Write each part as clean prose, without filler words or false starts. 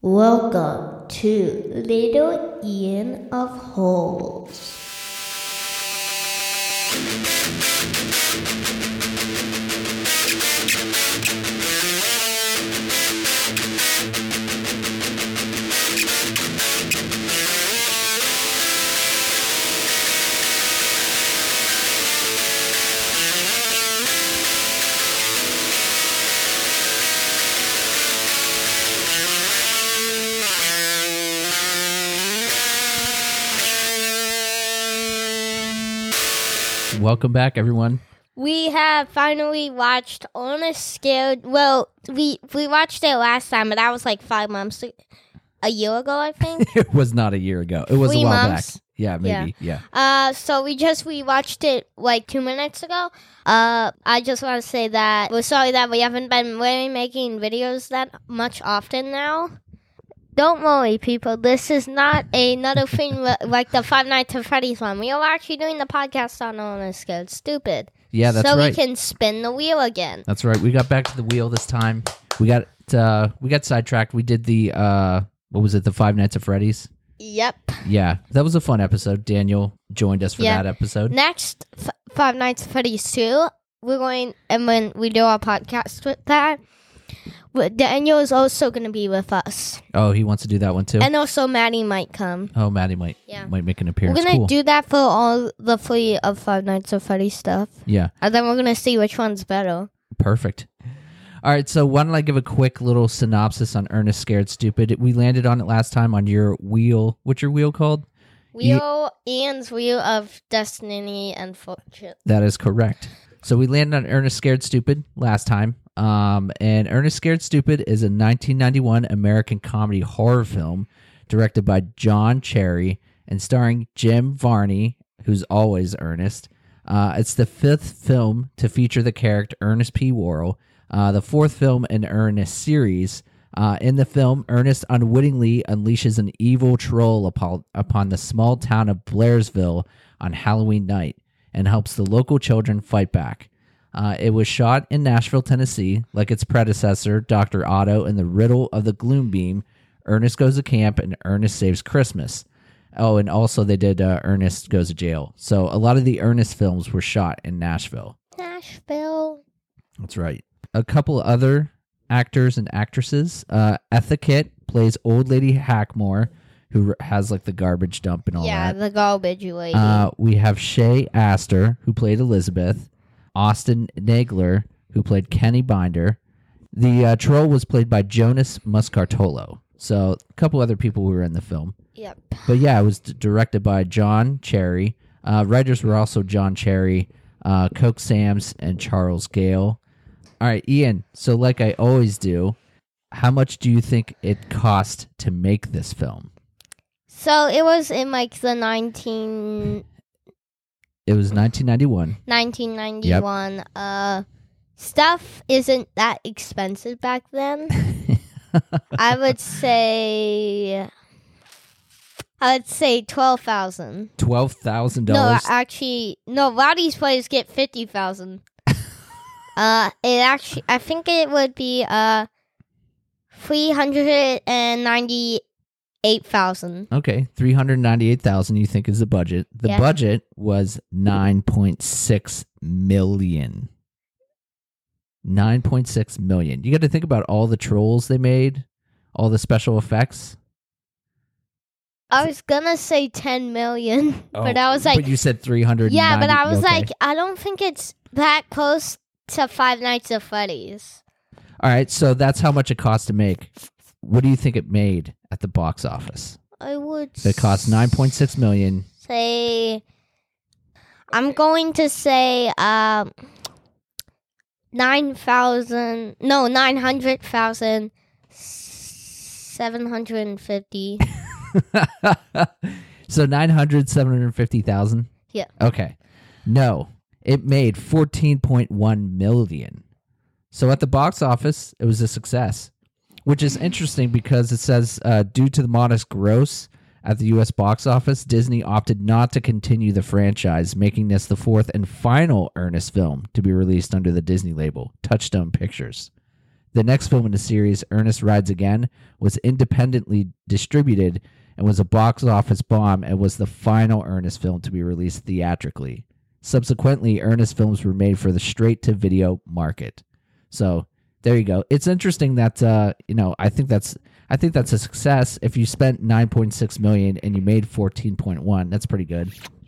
Welcome to Little Ian of Holes. Welcome back, everyone. We have finally watched On a Scale. Well, we watched it last time, but that was like 5 months, a year ago, I think. It was not a year ago. It was 3 a while months. back. Yeah, maybe. Yeah. So we just rewatched it like 2 minutes ago. I just want to say that we're sorry that we haven't been really making videos that much often now. Don't worry, people. This is not another thing like the Five Nights at Freddy's one. We are actually doing the podcast on a Scale Stupid. Yeah, that's so right. So we can spin the wheel again. That's right. We got back to the wheel this time. We got sidetracked. We did the what was it? The Five Nights at Freddy's. Yep. Yeah, that was a fun episode. Daniel joined us for that episode. Next, Five Nights at Freddy's 2. We're going, and when we do our podcast with that, Daniel is also going to be with us. Oh, he wants to do that one too? And also Maddie might come. Oh, Maddie might make an appearance. We're going to do that for all the 3 of Five Nights at Freddy's stuff. Yeah. And then we're going to see which one's better. Perfect. All right, so why don't I give a quick little synopsis on Ernest Scared Stupid? We landed on it last time on your wheel. What's your wheel called? Ian's Wheel of Destiny and Fortune. That is correct. So we landed on Ernest Scared Stupid last time. And Ernest Scared Stupid is a 1991 American comedy horror film directed by John Cherry and starring Jim Varney, who's always Ernest. It's the 5th film to feature the character Ernest P. Worrell, the 4th film in Ernest series. In the film, Ernest unwittingly unleashes an evil troll upon the small town of Blairsville on Halloween night and helps the local children fight back. It was shot in Nashville, Tennessee, like its predecessor, Dr. Otto and the Riddle of the Gloom Beam, Ernest Goes to Camp, and Ernest Saves Christmas. Oh, and also they did Ernest Goes to Jail. So a lot of the Ernest films were shot in Nashville. Nashville. That's right. A couple other actors and actresses. Etha Kitt plays Old Lady Hackmore, who has like the garbage dump and all that. Yeah, the garbage lady. We have Shay Astor, who played Elizabeth. Austin Nagler, who played Kenny Binder. The troll was played by Jonas Muscartolo. So a couple other people who were in the film. Yep. But yeah, it was directed by John Cherry. Writers were also John Cherry, Coke Sams, and Charles Gale. All right, Ian, so like I always do, how much do you think it cost to make this film? So it was in like the It was 1991. 1991. Yep. Stuff isn't that expensive back then. I would say $12,000. $12,000. No, actually, Rowdy's Place get $50,000. I think it would be $398,000. Okay, $398,000 you think is the budget. The budget was $9.6 million. $9.6 million. You got to think about all the trolls they made, all the special effects. I was gonna say $10 million, but I was like, but you said 390. Yeah, but I was like, I don't think it's that close to Five Nights at Freddy's. All right, so that's how much it cost to make. What do you think it made at the box office? I would It cost $9.6 million. I'm going to say 900,750. So 750,000? Yeah. Okay. No, it made 14.1 million. So at the box office, it was a success, which is interesting because it says due to the modest gross at the U.S. box office, Disney opted not to continue the franchise, making this the 4th and final Ernest film to be released under the Disney label, Touchstone Pictures. The next film in the series, Ernest Rides Again, was independently distributed and was a box office bomb and was the final Ernest film to be released theatrically. Subsequently, Ernest films were made for the straight-to-video market. So there you go. It's interesting that I think that's a success. If you spent $9.6 million and you made $14.1, that's pretty good.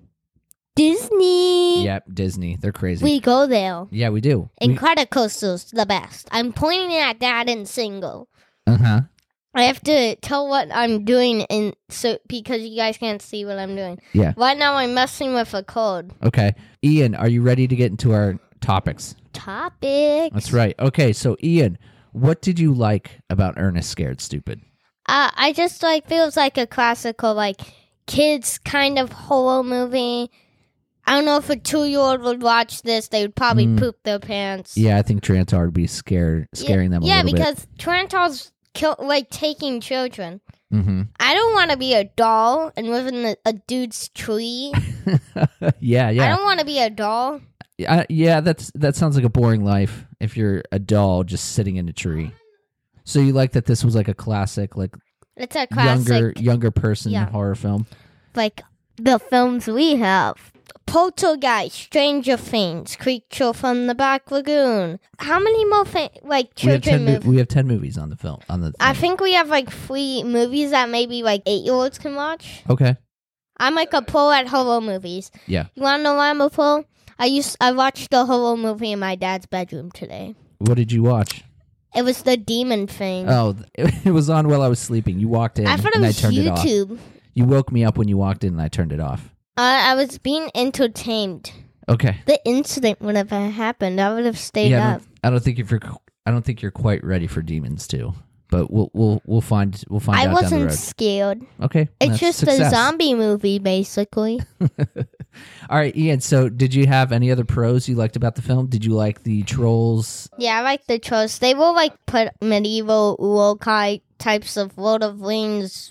Disney. Yep, Disney. They're crazy. We go there. Yeah, we do. Incredicoaster's the best. I'm pointing at that in single. Uh-huh. I have to tell what I'm doing because you guys can't see what I'm doing. Yeah. Right now I'm messing with a code. Okay. Ian, are you ready to get into our topics? Topics. That's right. Okay, so Ian, what did you like about Ernest Scared Stupid? I just feels like a classical kids kind of horror movie. I don't know if a 2-year-old would watch this. They would probably poop their pants. Yeah, I think Trantar would be scaring them a little bit. Yeah, because Trantar's taking children. Mm-hmm. I don't want to be a doll and live in a dude's tree. Yeah. I don't want to be a doll. Yeah, that sounds like a boring life if you're a doll just sitting in a tree. So you like that this was like a classic, it's a classic younger person horror film, like the films we have. Poltergeist, Stranger Things, Creature from the Black Lagoon. How many more children movies? We have 10 movies on the film. I think we have 3 movies that maybe 8-year-olds can watch. Okay. I'm a pro at horror movies. Yeah. You want to know why I'm a pro? I watched the horror movie in my dad's bedroom today. What did you watch? It was the demon thing. Oh, it was on while I was sleeping. You walked in I thought it and was I turned YouTube. it off. You woke me up when you walked in and I turned it off. I was being entertained. Okay. The incident would have happened. I would have stayed up. I don't think you're quite ready for Demons 2, but we'll find out down the road. I wasn't scared. Okay. It's just a zombie movie, basically. All right, Ian. So, did you have any other pros you liked about the film? Did you like the trolls? Yeah, I like the trolls. They were medieval urukai types of Lord of Rings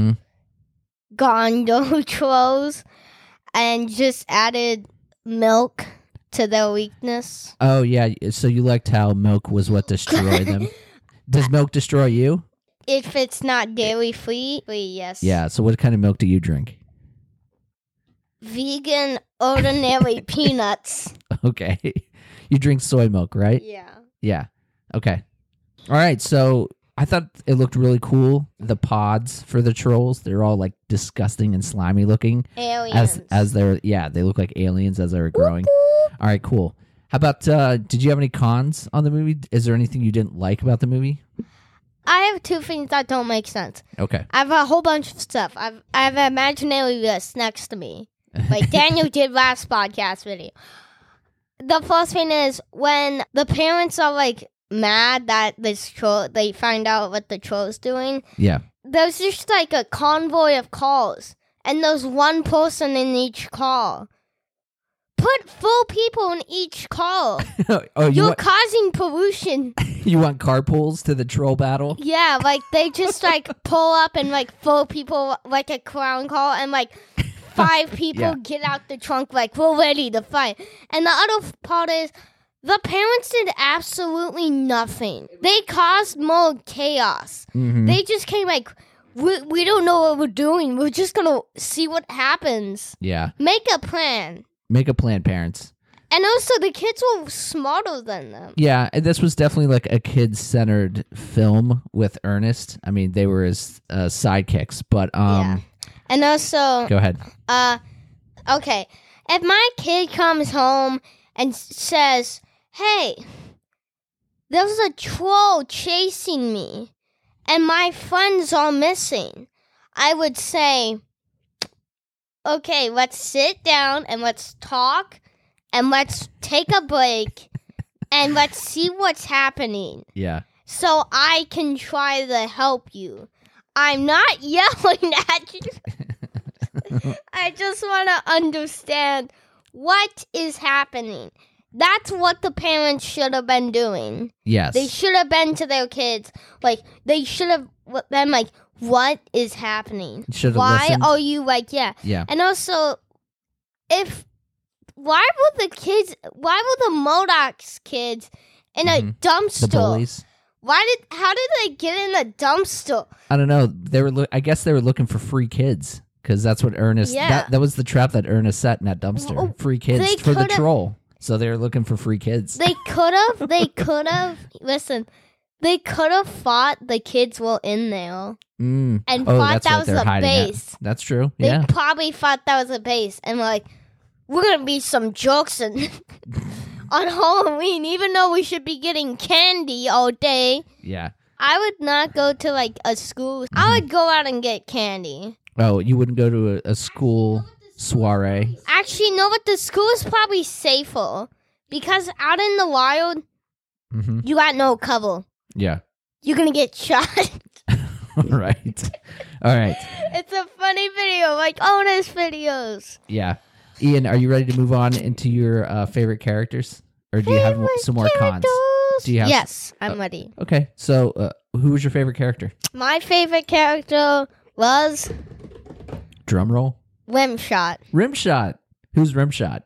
Gondo trolls, and just added milk to their weakness. Oh yeah, so you liked how milk was what destroyed them. Does milk destroy you? If it's not dairy free, yes. Yeah. So, what kind of milk do you drink? Vegan ordinary peanuts. Okay. You drink soy milk, right? Yeah. Yeah. Okay. All right. So I thought it looked really cool. The pods for the trolls, they're all disgusting and slimy looking. Aliens. As they look like aliens as they were growing. All right, cool. How about, did you have any cons on the movie? Is there anything you didn't like about the movie? I have 2 things that don't make sense. Okay. I have a whole bunch of stuff. I have an imaginary list next to me. Like Daniel did last podcast video. The first thing is when the parents are mad that this troll, they find out what the troll's doing. Yeah. There's just a convoy of cars, and there's one person in each car. Put 4 people in each car. You're causing pollution. You want carpools to the troll battle? Yeah, they just pull up and 4 people a clown car and 5 people get out the trunk we're ready to fight. And the other part is the parents did absolutely nothing. They caused more chaos. Mm-hmm. They just came we don't know what we're doing. We're just going to see what happens. Yeah. Make a plan. Make a plan, parents. And also the kids were smarter than them. Yeah, and this was definitely a kid-centered film with Ernest. I mean, they were his sidekicks, but yeah. And also... Go ahead. Okay. If my kid comes home and says, hey, there's a troll chasing me, and my friends are missing, I would say, okay, let's sit down and let's talk, and let's take a break, and let's see what's happening. Yeah. So I can try to help you. I'm not yelling at you. I just want to understand what is happening. That's what the parents should have been doing. Yes. They should have been to their kids. They should have been what is happening? Why listened. are you yeah. Yeah. And also, why were the Modoc's kids in a dumpster? The bullies. How did they get in the dumpster? I don't know. I guess they were looking for free kids because that's what Ernest. Yeah. That was the trap that Ernest set in that dumpster. Well, free kids they for the could've- troll. So they were looking for free kids. They could have. Listen, they could have thought the kids were in there and thought that's that what was they're the hiding at. base. That's true. They Yeah. probably thought that was a base, and were like, we're gonna be some jokes and on Halloween, even though we should be getting candy all day. Yeah. I would not go to like a school. I would go out and get candy. Oh, you wouldn't go to a school soiree? Actually, no, but the school is probably safer because out in the wild, Mm-hmm. you got no cover. Yeah. You're gonna get shot. All right. All right. It's a funny video, like Otis videos. Yeah. Ian, are you ready to move on into your favorite characters? Or do you have some more cons? Do you have Yes, I'm ready. Okay. So, who was your favorite character? My favorite character was Drum roll. Rimshot. Rimshot. Who's Rimshot?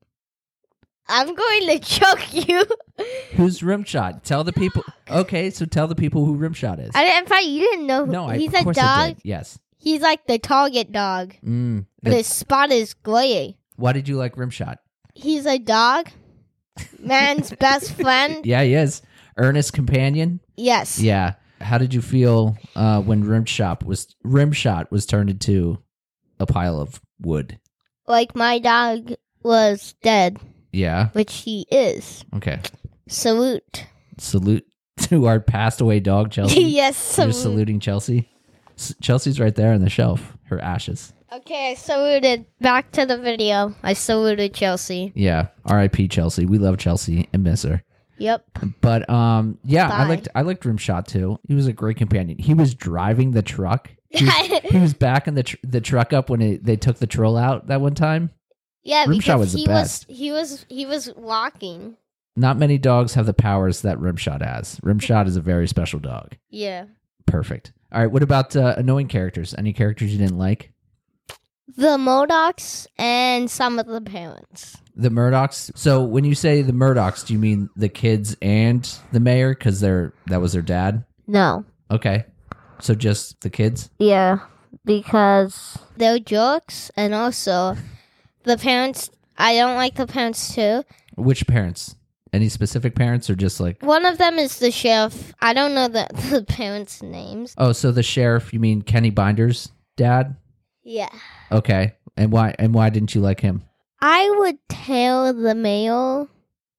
I'm going to choke you. Who's Rimshot? Tell the people. Okay, so tell the people who Rimshot is. In fact, you didn't know. No, He's of a course I dog. did. Yes. He's like the target dog. But his spot is gray. Why did you like Rimshot? He's a dog. Man's best friend. Yeah, he is. Ernest's companion. Yes. Yeah. How did you feel when Rimshot was turned into a pile of wood? Like my dog was dead, Yeah. which he is. Okay. Salute. Salute to our passed away dog, Chelsea. Yes, You're salute. saluting Chelsea. Chelsea's right there on the shelf. Her ashes. Okay, I saluted. Back to the video. I saluted Chelsea. Yeah. R.I.P. Chelsea. We love Chelsea and miss her. Yep. But yeah, Bye. I liked Rimshot too. He was a great companion. He was driving the truck. He was backing the truck up when they took the troll out that one time. Yeah, Rimshot because was the best. he was walking. Not many dogs have the powers that Rimshot has. Rimshot is a very special dog. Yeah. Perfect. All right. What about annoying characters? Any characters you didn't like? The Modocs and some of the parents. The Murdochs. So when you say the Murdochs, do you mean the kids and the mayor? Because that was their dad. No. Okay. So just the kids. Yeah, because they're jerks, and also the parents. I don't like the parents too. Which parents? Any specific parents or just like? One of them is the sheriff. I don't know the parents' names. Oh, so the sheriff? You mean Kenny Binder's dad? Yeah. Okay. And why? And why didn't you like him? I would tell the mayor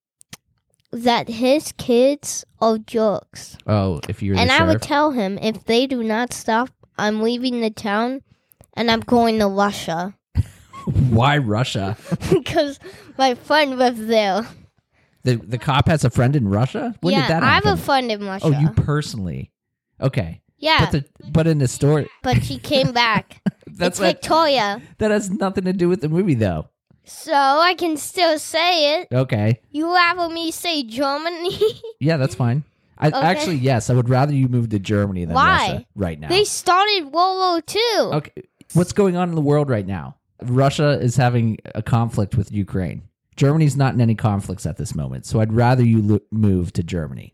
that his kids are jerks. Oh, if you're And the I sheriff. would tell him, if they do not stop, I'm leaving the town and I'm going to Russia. Why Russia? Because my friend lives there. The cop has a friend in Russia? When yeah, did that I have happen? a friend in Russia. Oh, you personally? Okay. Yeah, But in the story, but she came back. that's It's Victoria. that has nothing to do with the movie, though. So I can still say it. Okay. You rather me say Germany? Yeah, that's fine. Actually, yes, I would rather you move to Germany than Why? Russia right now. They started World War II. Okay. What's going on in the world right now? Russia is having a conflict with Ukraine. Germany's not in any conflicts at this moment, so I'd rather you move to Germany.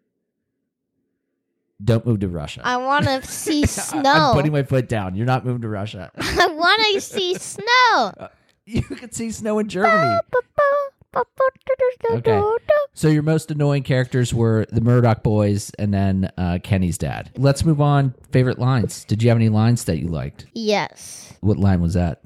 Don't move to Russia. I want to see snow. I'm putting my foot down. You're not moving to Russia. I want to see snow. You can see snow in Germany. Okay. So your most annoying characters were the Murdoch boys and then Kenny's dad. Let's move on. Favorite lines. Did you have any lines that you liked? Yes. What line was that?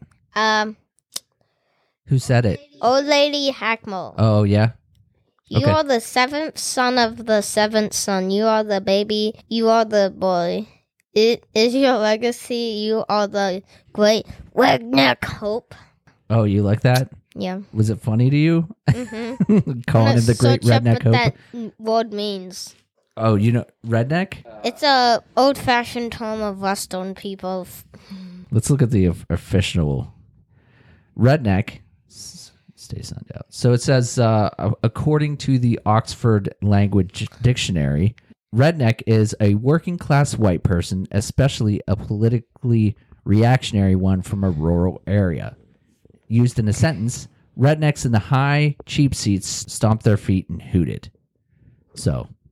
Who said it? Old Lady Hackmo. Oh, yeah? You okay. are the seventh son of the seventh son. You are the baby. You are the boy. It is your legacy. You are the great redneck hope. Oh, you like that? Yeah. Was it funny to you? Mm-hmm. Calling him the great Search up redneck what hope? that word means. Oh, you know, redneck? It's a old-fashioned term of Western people. Let's look at the official. Redneck. Stay sunned out. So it says, according to the Oxford Language Dictionary, redneck is a working class white person, especially a politically reactionary one from a rural area. Used in a sentence, rednecks in the high, cheap seats stomped their feet and hooted. So,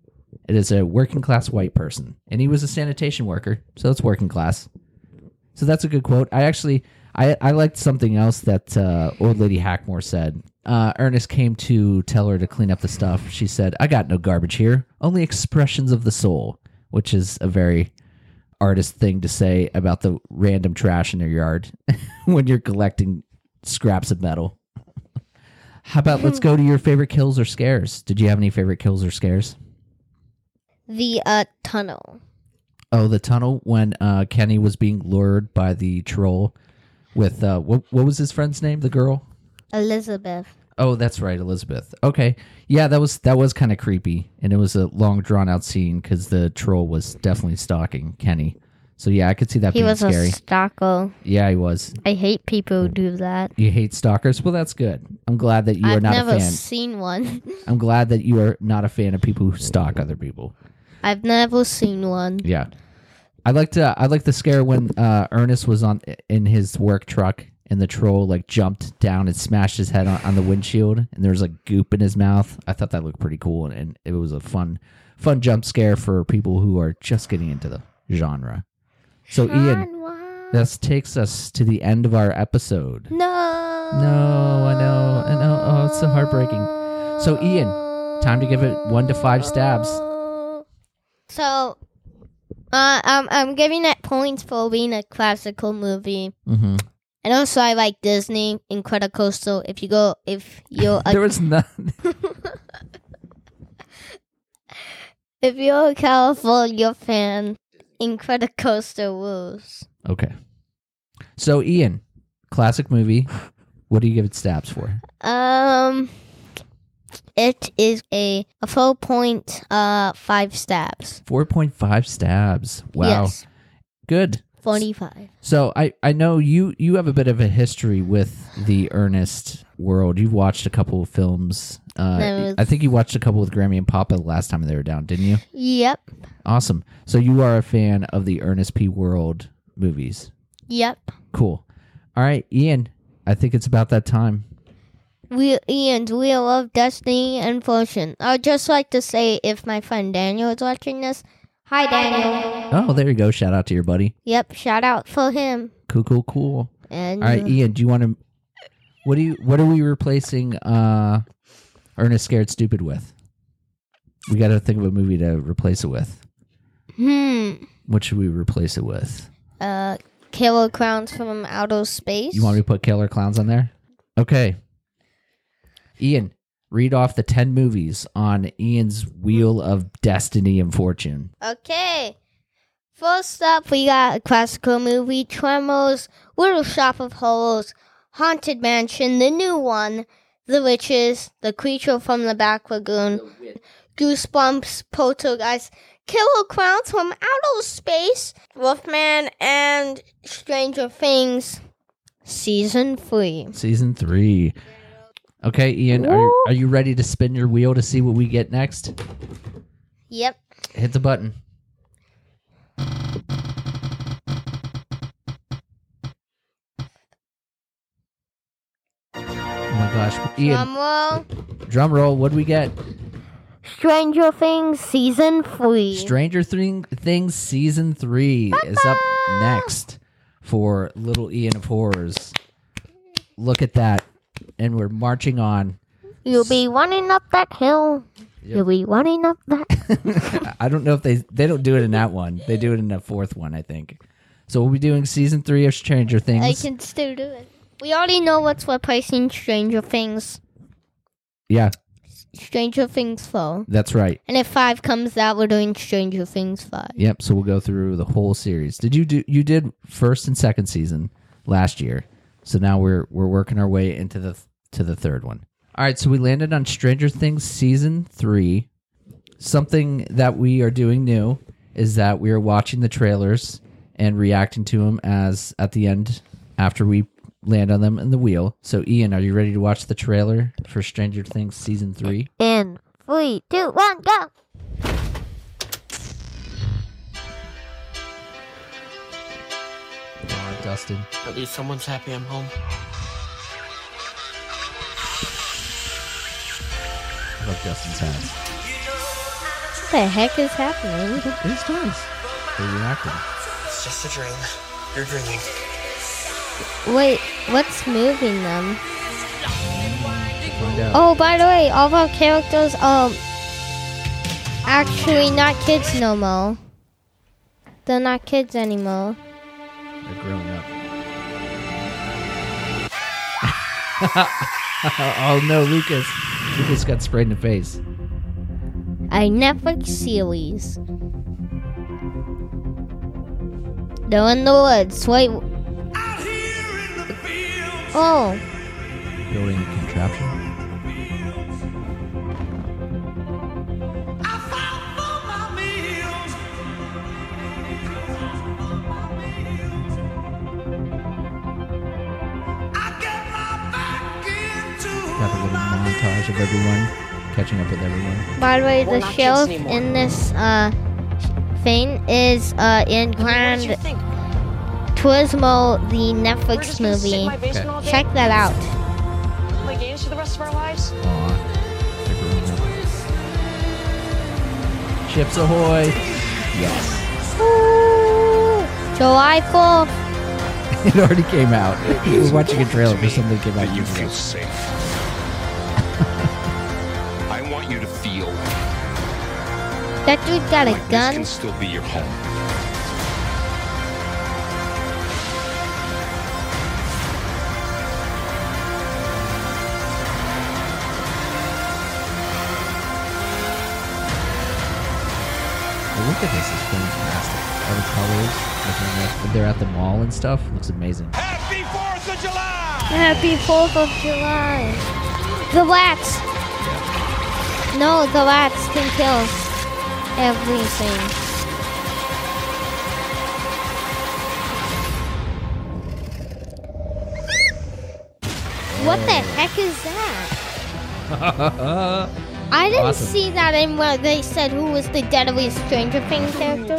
It is a working class white person, and he was a sanitation worker, so it's working class. So that's a good quote. I liked something else that old lady Hackmore said. Ernest came to tell her to clean up the stuff. She said, "I got no garbage here, only expressions of the soul," which is a very artist thing to say about the random trash in your yard when you're collecting scraps of metal. How about let's go to your favorite kills or scares? Did you have any favorite kills or scares? The tunnel. Oh, the tunnel when Kenny was being lured by the troll with what was his friend's name? The girl? Elizabeth. Oh, that's right, Elizabeth. Okay, yeah, that was kind of creepy, and it was a long, drawn out scene because the troll was definitely stalking Kenny. So yeah, I could see that He being was scary. a stalker. Yeah, he was. I hate people who do that. You hate stalkers? Well, that's good. I'm glad that you are I've not a never fan. seen one. I'm glad that you are not a fan of people who stalk other people. I've never seen one. Yeah, I like the scare when Ernest was in his work truck and the troll like jumped down and smashed his head on the windshield and there was like goop in his mouth. I thought that looked pretty cool and it was a fun jump scare for people who are just getting into the genre. So Ian, this takes us to the end of our episode. No, I know. Oh, it's so heartbreaking. So Ian, time to give it 1 to 5 stabs. So, I'm giving it points for being a classical movie. Mm-hmm. And also, I like Disney, Incredicoaster. If you're There was none. if you're a California fan, Incredicoaster rules. Okay. So Ian, classic movie. What do you give it stabs for? It is a 4.5 stabs. 4.5 stabs. Wow. Yes. Good. 45. So I know you have a bit of a history with the Ernest world. You've watched a couple of films. I think you watched a couple with Grammy and Papa the last time they were down, didn't you? Yep. Awesome. So you are a fan of the Ernest P. World movies. Yep. Cool. All right, Ian, I think it's about that time. Ian's Wheel of Destiny and Fortune. I'd just like to say if my friend Daniel is watching this, hi Daniel. Oh, there you go. Shout out to your buddy. Yep, shout out for him. Cool. And all right, Ian, do you want to? What are we replacing Ernest Scared Stupid with? We got to think of a movie to replace it with. What should we replace it with? Killer Clowns from Outer Space. You want me to put Killer Clowns on there? Okay. Ian, read off the 10 movies on Ian's Wheel of Destiny and Fortune. Okay. First up, we got a classical movie, Tremors, Little Shop of Horrors, Haunted Mansion, the new one, The Witches, The Creature from the Black Lagoon, Goosebumps, Poltergeist, Killer Clowns from Outer Space, Wolfman, and Stranger Things, Season 3. Season 3. Okay, Ian, are you ready to spin your wheel to see what we get next? Yep. Hit the button. Oh my gosh. Ian, drum roll, what do we get? Stranger Things Season 3. Stranger Things Season 3 is up next for Little Ian of Horrors. Look at that. And we're marching on. You'll be running up that hill. Yep. You'll be running up that. I don't know if they don't do it in that one. They do it in the fourth one, I think. So we'll be doing Season 3 of Stranger Things. I can still do it. We already know what's replacing Stranger Things. Yeah. Stranger Things 4. That's right. And if 5 comes out, we're doing Stranger Things 5. Yep, so we'll go through the whole series. You did first and second season last year. So now we're working our way into the third one. All right, so we landed on Stranger Things Season 3. Something that we are doing new is that we are watching the trailers and reacting to them as at the end after we land on them in the wheel. So Ian, are you ready to watch the trailer for Stranger Things Season 3? In 3, 2, 1, go! Come on, Dustin. At least someone's happy I'm home. I love Dustin's hats. the heck is happening? It's toys. They're reacting. It's just a dream. You're dreaming. Wait, what's moving them? Find out. Oh, by the way, all of our characters actually not kids no more. They're not kids anymore. They're growing up. Oh no, Lucas. Lucas got sprayed in the face. A Netflix series. They're in the woods. Wait. Oh. Building a contraption. Got a little montage of everyone catching up with everyone. By the way, We're the not kids sheriff anymore. in this thing is in Grand What did you think? Turismo, the We're Netflix just gonna sit in movie. my basement all day? Check that out. Play games for the rest of our lives? Aw, they're growing up. Chips Ahoy! Yes. Ooh, July 4th. It already came out. We were watching a trailer for something that came out that you years feel ago. safe. I want you to feel That dude got a like this gun. can still be your home. Well, look at this. It's fantastic. All the colors. When they're at the mall and stuff. Looks amazing. Happy 4th of July! Happy 4th of July. The rats. No, the rats can kill everything. What the heck is that? I didn't Awesome. see that in where they said who was the deadliest Stranger Things character.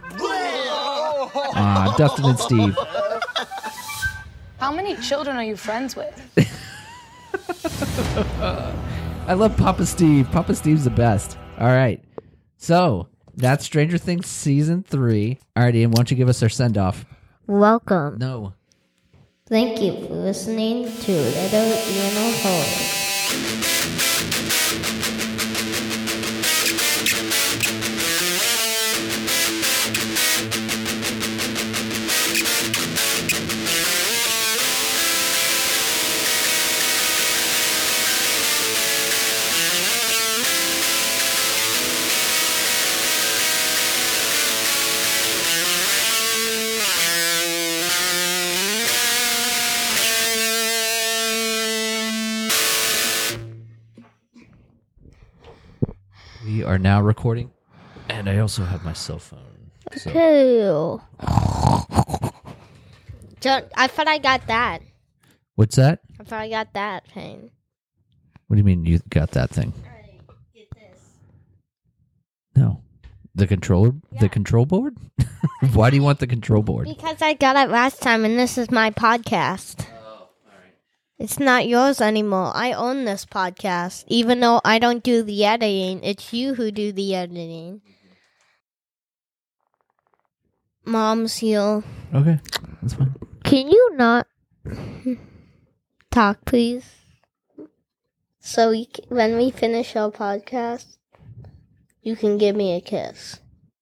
Dustin and Steve. How many children are you friends with? I love Papa Steve. Papa Steve's the best. All right. So, that's Stranger Things Season 3. All right, Ian, why don't you give us our send-off? Welcome. No. Thank you for listening to Little Ian O'Hoy. We are now recording, and I also have my cell phone. So, Cool. I thought I got that. what's that? I thought I got that thing. What do you mean you got that thing? Get this. No. The controller? The Yeah. control board? Why do you want the control board? Because I got it last time, and this is my podcast. It's not yours anymore. I own this podcast. Even though I don't do the editing, it's you who do the editing. Mom's here. Okay, that's fine. Can you not talk, please? So when we finish our podcast, you can give me a kiss.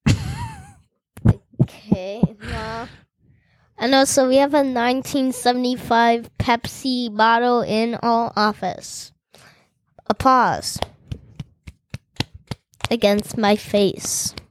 Okay, Ma. And also, we have a 1975 Pepsi bottle in our office. Applause. Against my face.